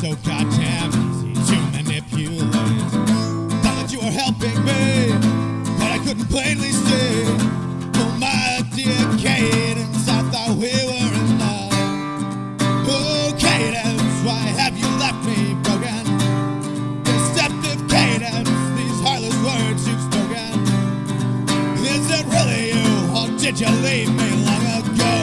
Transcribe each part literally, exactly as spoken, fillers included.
so goddamn easy to manipulate. Thought that you were helping me, but I couldn't plainly see. Oh my dear Cadence, I thought we were in love. Oh Cadence, why have you left me broken? Deceptive Cadence, these heartless words you've spoken. Is it really you, or did you leave me long ago?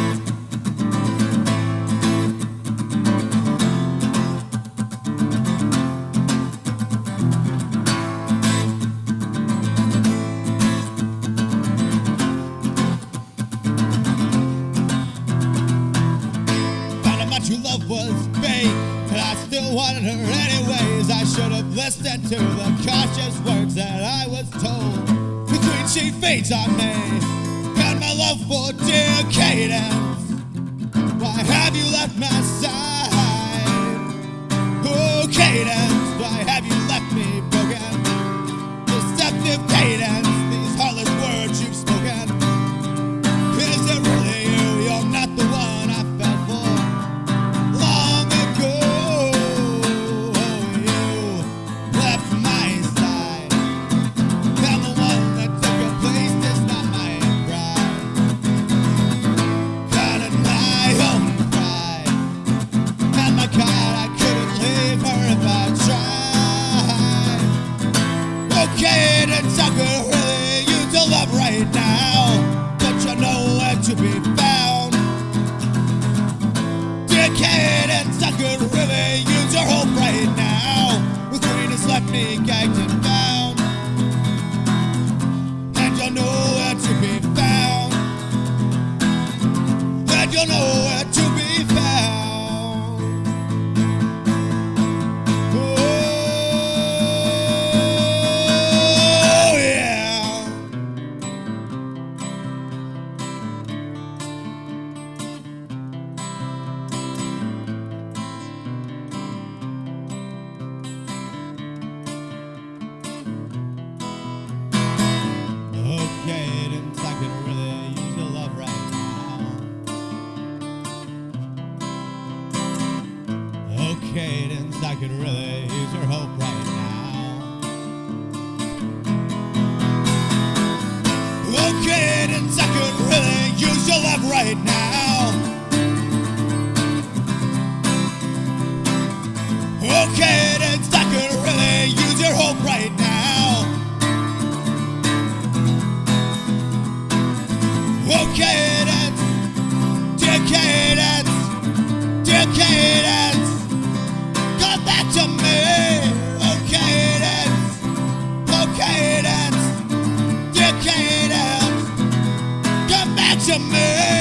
True love was fake, but I still wanted her anyways. I should have listened to the cautious words that I was told. The queen, she feeds on me, and my love for dear Cadence. Why have you left my side? Oh Cadence, why have you left me broken? Deceptive Cadence, these heartless words you've spoken. Is it really you? You're not the one I fell for. Cadence, I could really use your love right now, but you know where to be found. Dear Cadence, I could really use your hope right now. The queen has left me gagged and bound, and you'll know where to be found, and you'll know where to be found. Cadence, I could really use your love right now. Oh Cadence, I could really use your hope right now. Oh Cadence, I could really use your love right now. Oh Cadence, I could really use your hope right now. Oh Cadence, dear Cadence, dear Cadence, come back to me. Oh Cadence, oh Cadence, dear Cadence, come back to me.